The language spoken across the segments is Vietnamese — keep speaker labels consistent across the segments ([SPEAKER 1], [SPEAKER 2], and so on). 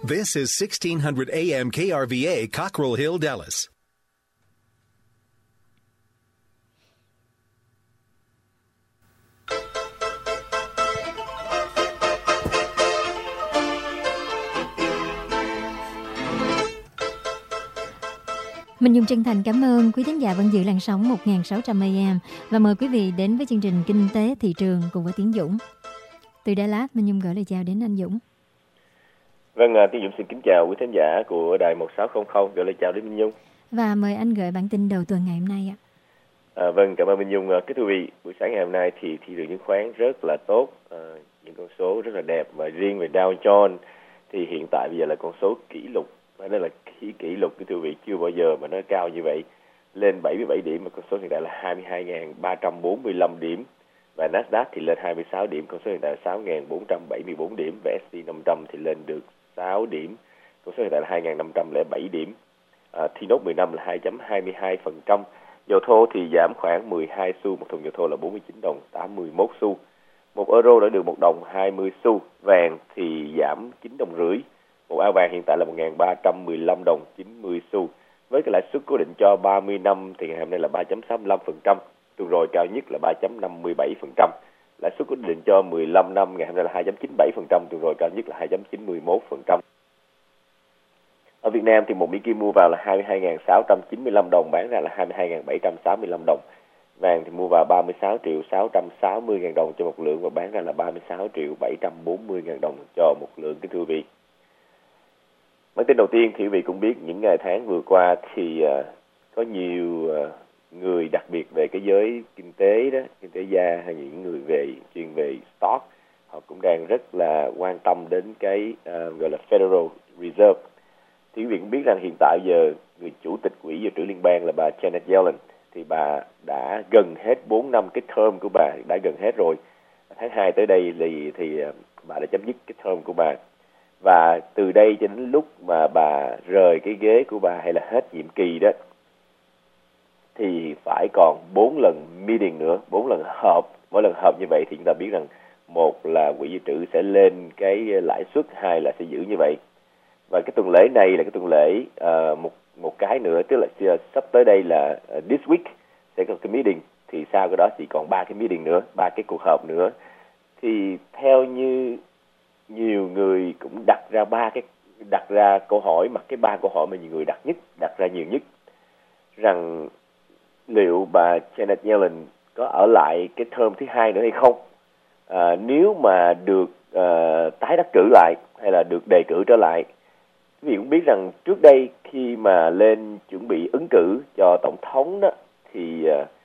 [SPEAKER 1] This is 1600 AM KRVA, Cockrell Hill, Dallas.
[SPEAKER 2] Mình Nhung chân thành cảm ơn quý thính giả vẫn giữ làn sóng 1600 AM và mời quý vị đến với chương trình Kinh tế thị trường cùng với Tiến Dũng. Từ Đà Lạt, Mình Nhung gửi lời chào đến anh Dũng.
[SPEAKER 3] Vâng, Tiến Dũng xin kính chào quý thính giả của đài 1600, gửi lời chào đến Minh Nhung.
[SPEAKER 2] Và mời anh gửi bản tin đầu tuần ngày hôm nay ạ.
[SPEAKER 3] Vâng, cảm ơn Minh Nhung. Kính thưa quý vị, buổi sáng ngày hôm nay thì thị trường chứng khoán rất là tốt, những con số rất là đẹp, và riêng về Dow Jones thì hiện tại bây giờ là con số kỷ lục. Đây là kỷ lục, cái thưa vị, chưa bao giờ mà nó cao như vậy, lên 77 điểm, mà con số hiện tại là 22.345 điểm, và Nasdaq thì lên 26 điểm, con số hiện tại là 6.474 điểm, và S&P 500 thì lên được 6 điểm, con số hiện tại là 2.507 điểm. T-Note 15 là 2.22%, dầu thô thì giảm khoảng 12 xu, một thùng dầu thô là 49 đồng 81 xu, 1 euro đã được 1 đồng 20 xu, vàng thì giảm 9 đồng rưỡi. Một ao vàng hiện tại là 1.315 đồng 90 xu. Với cái lãi suất cố định cho 30 năm thì ngày hôm nay là 3.65%, tuần rồi cao nhất là 3.57%. Lãi suất cố định cho 15 năm ngày hôm nay là 2.97%, tuần rồi cao nhất là 2.91%. Ở Việt Nam thì một Mỹ Kim mua vào là 22.695 đồng, bán ra là 22.765 đồng. Vàng thì mua vào 36.660.000 đồng cho một lượng, và bán ra là 36.740.000 đồng cho một lượng, kính thưa quý vị. Bản tin đầu tiên thì quý vị cũng biết những ngày tháng vừa qua thì có nhiều người, đặc biệt về cái giới kinh tế đó, kinh tế gia hay những người chuyên về stock, họ cũng đang rất là quan tâm đến cái gọi là Federal Reserve. Thì quý vị cũng biết rằng hiện tại giờ người chủ tịch Quỹ dự trữ liên bang là bà Janet Yellen, thì bà đã gần hết 4 năm cái term của bà, đã gần hết rồi. Tháng 2 tới đây thì bà đã chấm dứt cái term của bà. Và từ đây cho đến lúc mà bà rời cái ghế của bà hay là hết nhiệm kỳ đó, thì phải còn 4 lần meeting nữa, 4 lần họp. Mỗi lần họp như vậy thì chúng ta biết rằng, một là quỹ dự trữ sẽ lên cái lãi suất, hai là sẽ giữ như vậy. Và cái tuần lễ này là cái tuần lễ một cái nữa, tức là sắp tới đây là this week sẽ có cái meeting, thì sau cái đó chỉ còn 3 cái meeting nữa, 3 cái cuộc họp nữa. Thì theo như nhiều người cũng đặt ra câu hỏi, mà cái 3 câu hỏi mà nhiều người đặt ra nhiều nhất, rằng liệu bà Janet Yellen có ở lại cái term thứ 2 nữa hay không, nếu mà được tái đắc cử lại hay là được đề cử trở lại. Quý vị cũng biết rằng trước đây khi mà lên chuẩn bị ứng cử cho tổng thống đó, thì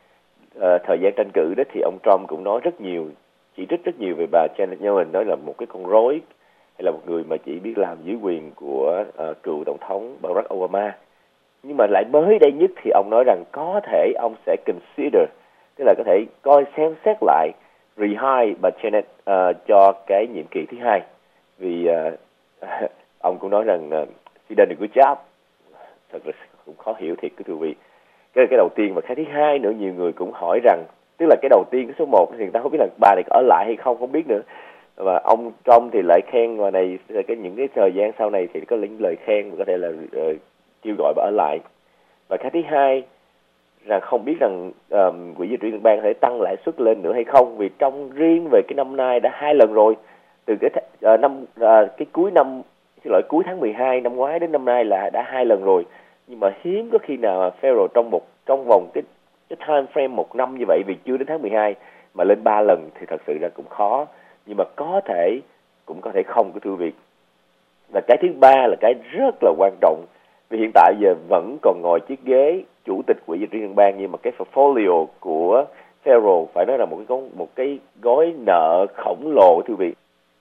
[SPEAKER 3] thời gian tranh cử đó thì ông Trump cũng nói rất nhiều, chỉ trích rất nhiều về bà Janet Yellen, nói là một cái con rối, hay là một người mà chỉ biết làm dưới quyền của cựu tổng thống Barack Obama. Nhưng mà lại mới đây nhất thì ông nói rằng có thể ông sẽ consider, tức là có thể xem xét lại rehire bà Janet cho cái nhiệm kỳ thứ 2. Vì ông cũng nói rằng she done a good job. Thật là cũng khó hiểu thiệt, cái thưa quý vị. Cái đầu tiên, và cái thứ hai nữa, nhiều người cũng hỏi rằng, tức là cái đầu tiên, cái số 1 thì người ta không biết là bà này có ở lại hay không biết nữa. Và ông Trump thì lại khen bà này, những cái thời gian sau này thì có những lời khen và có thể là kêu gọi bà ở lại. Và cái thứ hai là không biết rằng quỹ dự trữ liên bang có thể tăng lãi suất lên nữa hay không, vì trong riêng về cái năm nay đã 2 lần rồi, từ cái cuối tháng 12 năm ngoái đến năm nay là đã 2 lần rồi. Nhưng mà hiếm có khi nào Federal trong vòng cái time frame 1 năm như vậy, vì chưa đến tháng 12 mà lên 3 lần thì thật sự là cũng khó. Nhưng mà có thể, cũng có thể không, cái thưa quý vị. Và cái thứ ba là cái rất là quan trọng, vì hiện tại giờ vẫn còn ngồi chiếc ghế chủ tịch quỹ dự trữ liên bang, nhưng mà cái portfolio của Federal phải nói là một cái gói nợ khổng lồ, thưa quý vị.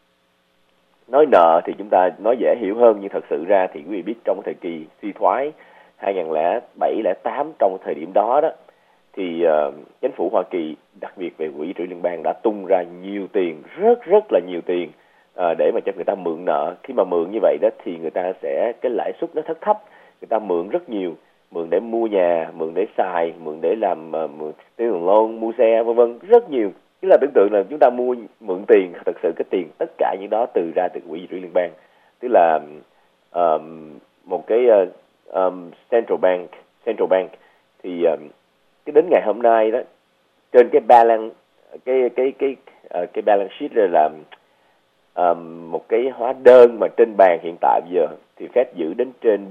[SPEAKER 3] Nói nợ thì chúng ta nói dễ hiểu hơn, nhưng thật sự ra thì quý vị biết trong thời kỳ suy thoái 2007-2008, trong thời điểm đó thì chính phủ Hoa Kỳ, đặc biệt về quỹ dự trữ liên bang, đã tung ra nhiều tiền, rất là nhiều tiền để mà cho người ta mượn nợ. Khi mà mượn như vậy đó thì người ta sẽ, cái lãi suất nó thấp, người ta mượn rất nhiều, mượn để mua nhà, mượn để xài, mượn để làm student loan, mua xe, vân vân, rất nhiều. Tức là tưởng tượng là chúng ta mượn tiền, thật sự cái tiền tất cả những đó ra từ quỹ dự trữ liên bang. Tức là một cái central bank thì cái đến ngày hôm nay đó, trên cái balance cái balance sheet đây là một cái hóa đơn mà trên bàn hiện tại bây giờ thì Fed giữ đến trên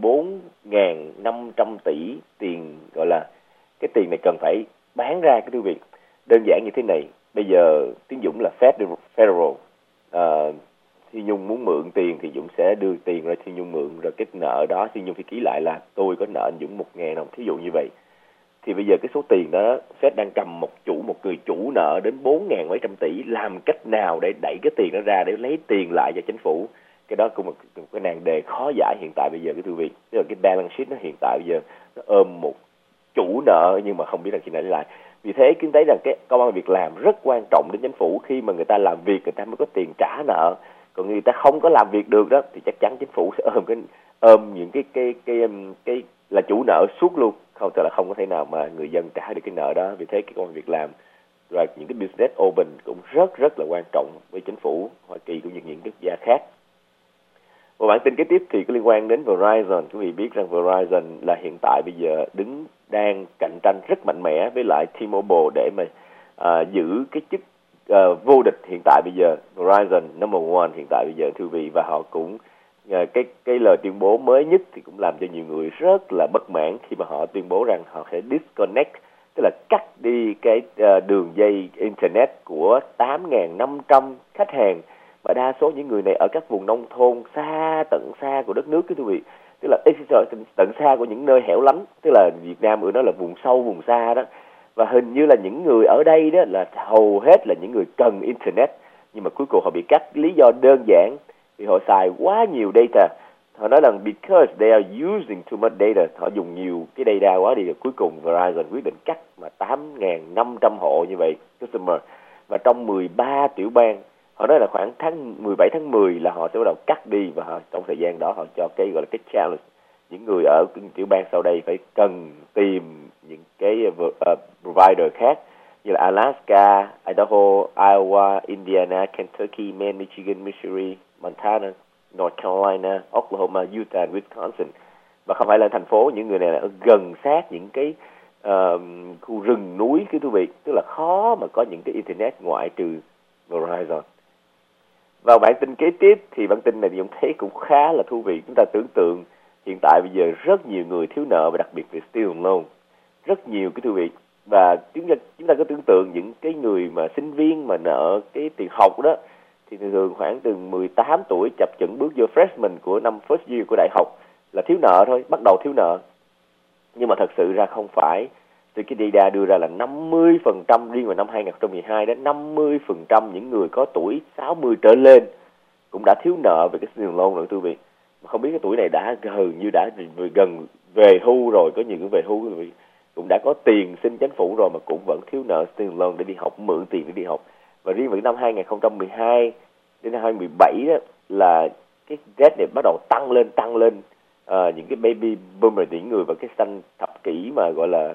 [SPEAKER 3] 4.500 tỷ tiền, gọi là cái tiền này cần phải bán ra. Cái thưa vị, đơn giản như thế này, bây giờ tín dụng là Federal, Thi Nhung muốn mượn tiền thì Dũng sẽ đưa tiền ra Thi Nhung mượn, rồi cái nợ đó Thi Nhung phải ký lại là tôi có nợ anh Dũng 1.000 đồng, thí dụ như vậy. Thì bây giờ cái số tiền đó Fed đang cầm một người chủ nợ đến 4.000 mấy trăm tỷ, làm cách nào để đẩy cái tiền đó ra để lấy tiền lại cho chính phủ? Cái đó cũng một cái nan đề khó giải hiện tại bây giờ cái thưa vị. Tức là cái balance sheet nó hiện tại bây giờ nó ôm một chủ nợ nhưng mà không biết là khi nào lấy lại. Vì thế chúng thấy rằng cái công ăn việc làm rất quan trọng đến chính phủ. Khi mà người ta làm việc người ta mới có tiền trả nợ, còn người ta không có làm việc được đó thì chắc chắn chính phủ sẽ ôm những cái là chủ nợ suốt luôn, không tức là không có thể nào mà người dân trả được cái nợ đó. Vì thế cái công ăn việc làm và những cái business open cũng rất là quan trọng với chính phủ Hoa Kỳ cũng như những quốc gia khác. Một bản tin kế tiếp thì có liên quan đến Verizon. Quý vị biết rằng Verizon là hiện tại bây giờ đang cạnh tranh rất mạnh mẽ với lại T-Mobile để mà giữ cái chức vô địch hiện tại bây giờ. Verizon number one hiện tại bây giờ thưa vị, và họ cũng cái lời tuyên bố mới nhất thì cũng làm cho nhiều người rất là bất mãn khi mà họ tuyên bố rằng họ sẽ disconnect, tức là cắt đi cái đường dây internet của 8.500 khách hàng, và đa số những người này ở các vùng nông thôn tận xa của đất nước quý vị, tức là tận xa của những nơi hẻo lánh, tức là Việt Nam nói là vùng sâu vùng xa đó. Và hình như là những người ở đây đó là hầu hết là những người cần internet, nhưng mà cuối cùng họ bị cắt. Lý do đơn giản vì họ xài quá nhiều data. Họ nói rằng because they are using too much data, họ dùng nhiều cái data quá đi, rồi cuối cùng Verizon quyết định cắt mà 8.500 hộ như vậy customer, và trong 13 tiểu bang. Họ nói là khoảng 17 tháng 10 là họ sẽ bắt đầu cắt đi, và họ, trong thời gian đó họ cho cái gọi là cái challenge, những người ở tiểu bang sau đây phải cần tìm những cái provider khác như là Alaska, Idaho, Iowa, Indiana, Kentucky, Maine, Michigan, Missouri, Montana, North Carolina, Oklahoma, Utah, Wisconsin. Và không phải là thành phố, những người này là gần sát những cái khu rừng núi quý vị, tức là khó mà có những cái internet ngoại trừ Verizon. Vào bản tin kế tiếp thì bản tin này thì chúng thấy cũng khá là thú vị. Chúng ta tưởng tượng hiện tại bây giờ rất nhiều người thiếu nợ, và đặc biệt về student loan, rất nhiều cái thú vị. Và chúng ta có tưởng tượng những cái người mà sinh viên mà nợ cái tiền học đó thì thường khoảng từ 18 tuổi chập chững bước vô freshman của năm first year của đại học là thiếu nợ thôi, bắt đầu thiếu nợ. Nhưng mà thật sự ra không phải. Từ cái data đưa ra là 50% riêng vào năm 2012 đó, 50% những người có tuổi 60 trở lên cũng đã thiếu nợ về cái student loan rồi thưa quý vị. Mà không biết cái tuổi này đã gần như đã gần về hưu rồi, có nhiều người về hưu rồi, cũng đã có tiền xin chính phủ rồi mà cũng vẫn thiếu nợ student loan để đi học, mượn tiền để đi học. Và riêng vào năm 2012 đến năm 2017 đó là cái rate này bắt đầu tăng lên. Những cái baby boomer, những người vào cái sanh thập kỷ mà gọi là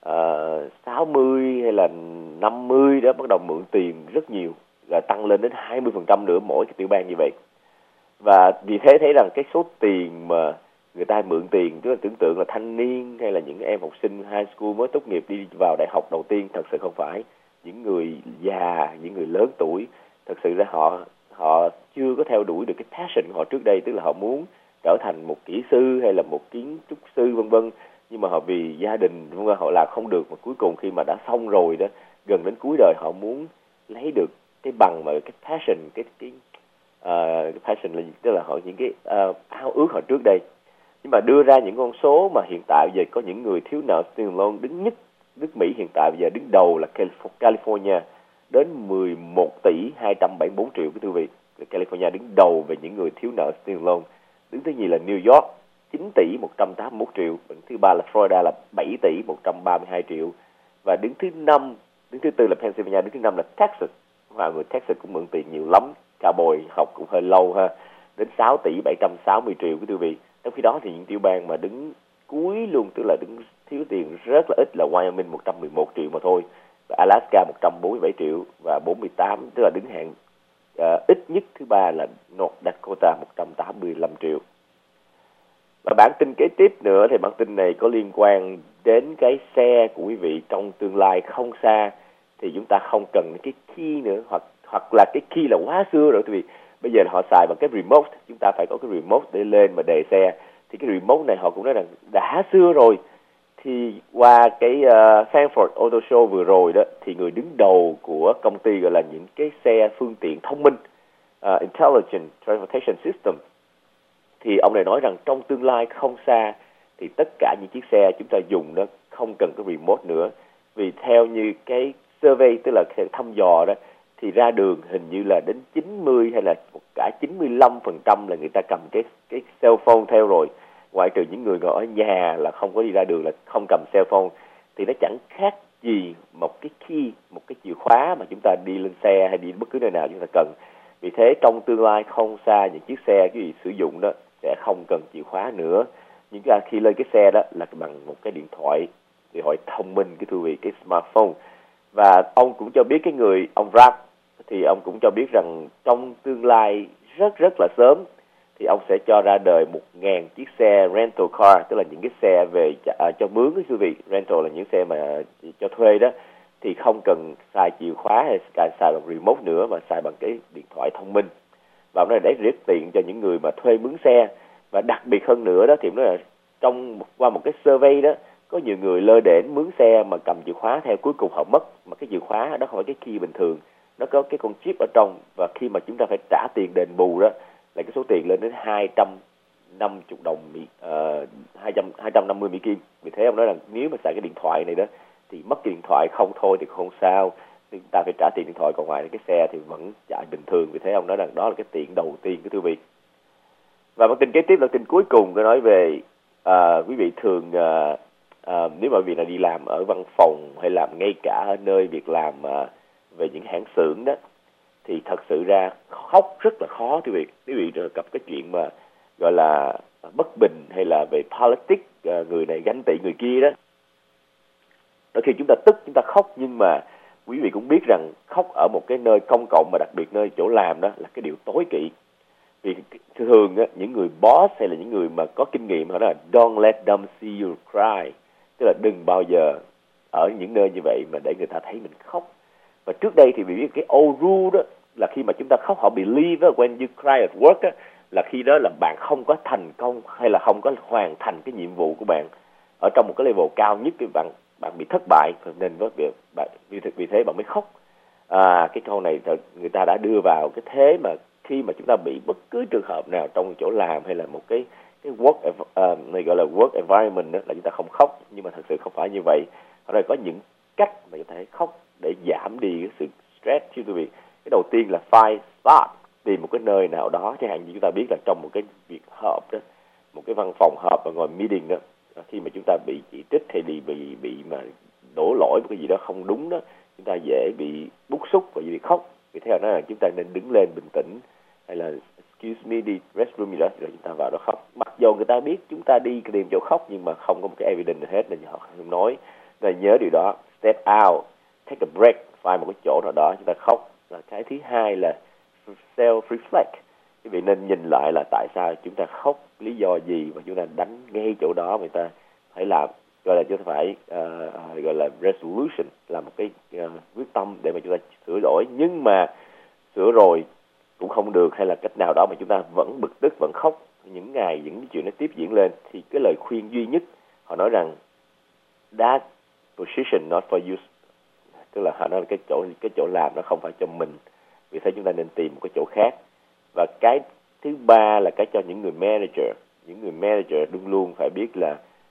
[SPEAKER 3] 60 hay là 50 đó bắt đầu mượn tiền rất nhiều, và tăng lên đến 20% nữa mỗi cái tiểu bang như vậy. Và vì thế thấy rằng cái số tiền mà người ta mượn tiền, tức là tưởng tượng là thanh niên hay là những em học sinh high school mới tốt nghiệp đi vào đại học đầu tiên, thật sự không phải. Những người già, những người lớn tuổi, thật sự ra họ chưa có theo đuổi được cái passion của họ trước đây, tức là họ muốn trở thành một kỹ sư hay là một kiến trúc sư vân vân, nhưng mà họ vì gia đình họ làm không được, mà cuối cùng khi mà đã xong rồi đó, gần đến cuối đời họ muốn lấy được cái bằng mà cái passion, cái passion là tức là họ những cái ao ước họ trước đây. Nhưng mà đưa ra những con số mà hiện tại bây giờ có những người thiếu nợ student loan đứng nhất nước Mỹ hiện tại bây giờ đứng đầu là California, đến 11 tỷ 274 triệu quý vị. California đứng đầu về những người thiếu nợ student loan. Đứng thứ nhì là New York 9 tỷ 181 triệu, đứng thứ ba là Florida là 7 tỷ 132 triệu, và đứng thứ tư là Pennsylvania, đứng thứ năm là Texas. Và người Texas cũng mượn tiền nhiều lắm, cowboy học cũng hơi lâu ha, đến 6 tỷ 760 triệu quý vị. Trong khi đó thì những tiểu bang mà đứng cuối luôn, tức là đứng thiếu tiền rất là ít, là Wyoming 111 triệu mà thôi, và Alaska 147 triệu, và 48, tức là đứng hạng ít nhất thứ ba là North Dakota 185 triệu. Và bản tin kế tiếp nữa thì bản tin này có liên quan đến cái xe của quý vị trong tương lai không xa, thì chúng ta không cần cái key nữa, hoặc là cái key là quá xưa rồi, vì bây giờ họ xài bằng cái remote, chúng ta phải có cái remote để lên mà đề xe. Thì cái remote này họ cũng nói rằng đã xưa rồi. Thì qua cái Frankfurt Auto Show vừa rồi đó, thì người đứng đầu của công ty gọi là những cái xe phương tiện thông minh, Intelligent Transportation System, thì ông này nói rằng trong tương lai không xa thì tất cả những chiếc xe chúng ta dùng nó không cần cái remote nữa. Vì theo như cái survey, tức là thăm dò đó, thì ra đường hình như là đến 90 hay là cả 95% là người ta cầm cái cell phone theo rồi. Ngoại trừ những người ngồi ở nhà là không có đi ra đường là không cầm cell phone, thì nó chẳng khác gì một cái key, một cái chìa khóa mà chúng ta đi lên xe hay đi bất cứ nơi nào chúng ta cần. Vì thế trong tương lai không xa, những chiếc xe cái gì sử dụng đó sẽ không cần chìa khóa nữa. Nhưng khi lên cái xe đó là bằng một cái điện thoại thông minh, cái thú vị, cái smartphone. Và ông cũng cho biết, ông Rap thì ông cũng cho biết rằng trong tương lai rất là sớm thì ông sẽ cho ra đời 1.000 chiếc xe rental car, tức là những cái xe về cho mướn, cái quý vị. Rental là những xe mà cho thuê đó, thì không cần xài chìa khóa hay xài bằng remote nữa, mà xài bằng cái điện thoại thông minh. Và nó để rất tiện cho những người mà thuê mướn xe. Và đặc biệt hơn nữa đó thì nó là qua một cái survey đó, có nhiều người lơ đễnh mướn xe mà cầm chìa khóa theo, cuối cùng họ mất. Mà cái chìa khóa đó không phải cái key bình thường, nó có cái con chip ở trong, và khi mà chúng ta phải trả tiền đền bù đó là cái số tiền lên đến 250 đồng 250 Mỹ Kim. Vì thế ông nói là nếu mà xài cái điện thoại này đó thì mất cái điện thoại không thôi thì không sao, chúng ta phải trả tiền điện thoại, còn ngoài cái xe thì vẫn chạy bình thường. Vì thế ông nói rằng đó là cái tiện đầu tiên của quý vị. Và bản tin kế tiếp là tin cuối cùng, tôi nói về quý vị thường nếu mà quý vị là đi làm ở văn phòng hay làm ngay cả ở nơi việc làm về những hãng xưởng đó, thì thật sự ra khóc rất là khó quý vị gặp cái chuyện mà gọi là bất bình hay là về politics, người này ganh tị người kia đó. Đôi khi chúng ta tức, chúng ta khóc, nhưng mà quý vị cũng biết rằng khóc ở một cái nơi công cộng, mà đặc biệt nơi chỗ làm đó, là cái điều tối kỵ. Vì thường á, những người boss hay là những người mà có kinh nghiệm họ nói là don't let them see you cry, tức là đừng bao giờ ở những nơi như vậy mà để người ta thấy mình khóc. Và trước đây thì vì biết cái old rule đó là khi mà chúng ta khóc, họ believe when you cry at work đó, là khi đó là bạn không có thành công hay là không có hoàn thành cái nhiệm vụ của bạn ở trong một cái level cao nhất, thì bạn bị thất bại, nên vì thế bạn mới khóc. Cái câu này người ta đã đưa vào cái thế mà khi mà chúng ta bị bất cứ trường hợp nào trong chỗ làm hay là một cái work này gọi là work environment đó, là chúng ta không khóc. Nhưng mà thật sự không phải như vậy. Ở đây có những cách mà chúng ta khóc để giảm đi cái sự stress chứ quý vị. Cái đầu tiên là find spot, tìm một cái nơi nào đó, chẳng hạn như chúng ta biết là trong một cái việc họp đó, một cái văn phòng họp và ngồi meeting đó, khi mà chúng ta bị chỉ trích hay bị mà đổ lỗi một cái gì đó không đúng đó, chúng ta dễ bị bức xúc và bị khóc. Vì thế là chúng ta nên đứng lên bình tĩnh, hay là excuse me, đi restroom gì đó, rồi chúng ta vào đó khóc. Mặc dù người ta biết chúng ta đi tìm chỗ khóc, nhưng mà không có một cái evidence hết nên họ không nói. Nên nhớ điều đó, step out, take a break, find một cái chỗ nào đó chúng ta khóc. Và cái thứ hai là self-reflect. Quý vị nên nhìn lại là tại sao chúng ta khóc, lý do gì, và chúng ta đánh ngay chỗ đó. Người ta phải làm, gọi là chúng ta phải gọi là resolution, là một cái quyết tâm để mà chúng ta sửa đổi. Nhưng mà sửa rồi cũng không được, hay là cách nào đó mà chúng ta vẫn bực tức, vẫn khóc những chuyện nó tiếp diễn lên, thì cái lời khuyên duy nhất họ nói rằng that position not for you, tức là họ nói là cái chỗ làm nó không phải cho mình, vì thế chúng ta nên tìm một cái chỗ khác. Và cái thứ ba là cái cho những người manager luôn luôn phải biết là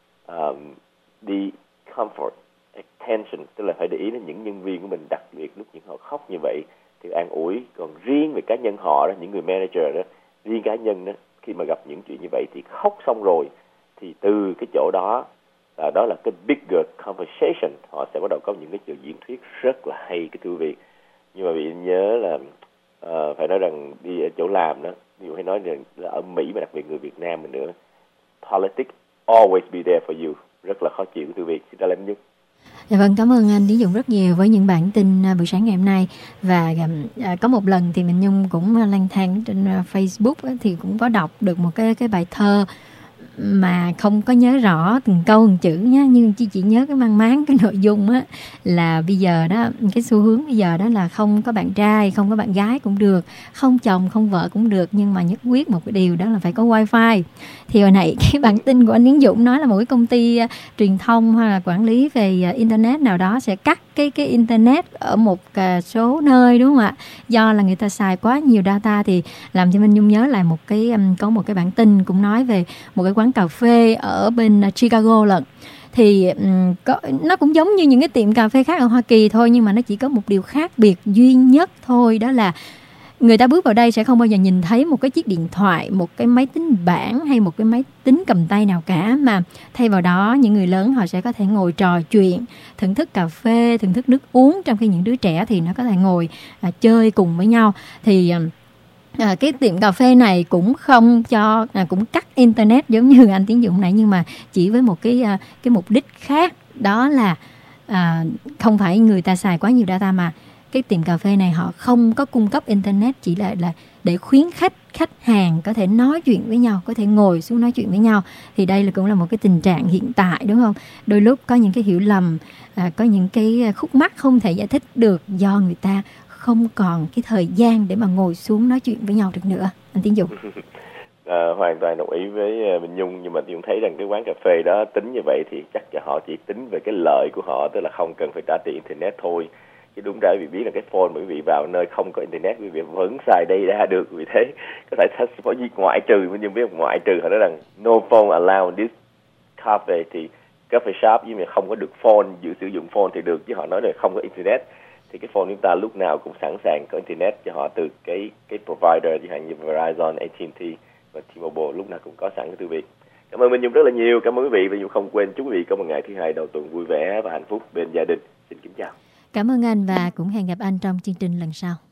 [SPEAKER 3] đi comfort attention, tức là phải để ý đến những nhân viên của mình, đặc biệt lúc những họ khóc như vậy thì an ủi. Còn riêng về cá nhân họ đó, những người manager đó, riêng cá nhân đó, khi mà gặp những chuyện như vậy thì khóc xong rồi thì từ cái chỗ đó đó là cái bigger conversation, họ sẽ bắt đầu có những cái chuyện diễn thuyết rất là hay cái thú vị. Nhưng mà bị nhớ là phải nói rằng đi ở chỗ làm đó, ví dụ hay nói rằng là ở Mỹ mà đặc biệt người Việt Nam mình nữa, politics always be there for you, rất là khó chịu cái thú vị. Xin chào Lâm Nhất.
[SPEAKER 2] Dạ vâng, cảm ơn anh Tiến Dũng rất nhiều với những bản tin buổi sáng ngày hôm nay. Và có một lần thì mình Nhung cũng lang thang trên Facebook thì cũng có đọc được một cái bài thơ mà không có nhớ rõ từng câu từng chữ nhá, nhưng chỉ nhớ cái mang máng cái nội dung á, là bây giờ đó, cái xu hướng bây giờ đó là không có bạn trai, không có bạn gái cũng được, không chồng không vợ cũng được, nhưng mà nhất quyết một cái điều đó là phải có wifi. Thì hồi nãy cái bản tin của anh Tiến Dũng nói là một cái công ty truyền thông hay là quản lý về internet nào đó sẽ cắt cái internet ở một số nơi, đúng không ạ? Do là người ta xài quá nhiều data, thì làm cho Minh Nhung nhớ lại có một cái bản tin cũng nói về một cái quán cà phê ở bên Chicago lận. Thì nó cũng giống như những cái tiệm cà phê khác ở Hoa Kỳ thôi, nhưng mà nó chỉ có một điều khác biệt duy nhất thôi, đó là người ta bước vào đây sẽ không bao giờ nhìn thấy một cái chiếc điện thoại, một cái máy tính bảng hay một cái máy tính cầm tay nào cả, mà thay vào đó những người lớn họ sẽ có thể ngồi trò chuyện, thưởng thức cà phê, thưởng thức nước uống, trong khi những đứa trẻ thì nó có thể ngồi chơi cùng với nhau. Thì cái tiệm cà phê này cũng không cũng cắt internet giống như anh Tiến Dũng nãy, nhưng mà chỉ với một cái mục đích khác, đó là không phải người ta xài quá nhiều data, mà cái tiệm cà phê này họ không có cung cấp internet, chỉ là để khuyến khích khách hàng có thể nói chuyện với nhau, có thể ngồi xuống nói chuyện với nhau. Thì đây cũng là một cái tình trạng hiện tại, đúng không? Đôi lúc có những cái hiểu lầm, có những cái khúc mắc không thể giải thích được, do người ta không còn cái thời gian để mà ngồi xuống nói chuyện với nhau được nữa. Anh Tiến Dũng.
[SPEAKER 3] Hoàn toàn đồng ý với Minh Nhung, nhưng mà Nhung thấy rằng cái quán cà phê đó tính như vậy thì chắc là họ chỉ tính về cái lợi của họ, tức là không cần phải trả tiền internet thôi. Chứ đúng ra vì biết là cái phone mà quý vị vào nơi không có internet quý vị vẫn xài data được, vì thế có thể có gì ngoại trừ, Minh Nhung biết ngoại trừ họ nói rằng no phone allowed in this cafe, thì coffee shop nhưng mà không có được phone, sử dụng phone thì được, chứ họ nói là không có internet. Thì cái phone chúng ta lúc nào cũng sẵn sàng có internet cho họ từ cái provider, chẳng hạn như Verizon, AT&T và T-Mobile, lúc nào cũng có sẵn. Quý vị cảm ơn Minh Nhung rất là nhiều. Cảm ơn quý vị, và Nhung không quên chúc quý vị có một ngày thứ hai đầu tuần vui vẻ và hạnh phúc bên gia đình. Xin kính chào.
[SPEAKER 2] Cảm ơn anh, và cũng hẹn gặp anh trong chương trình lần sau.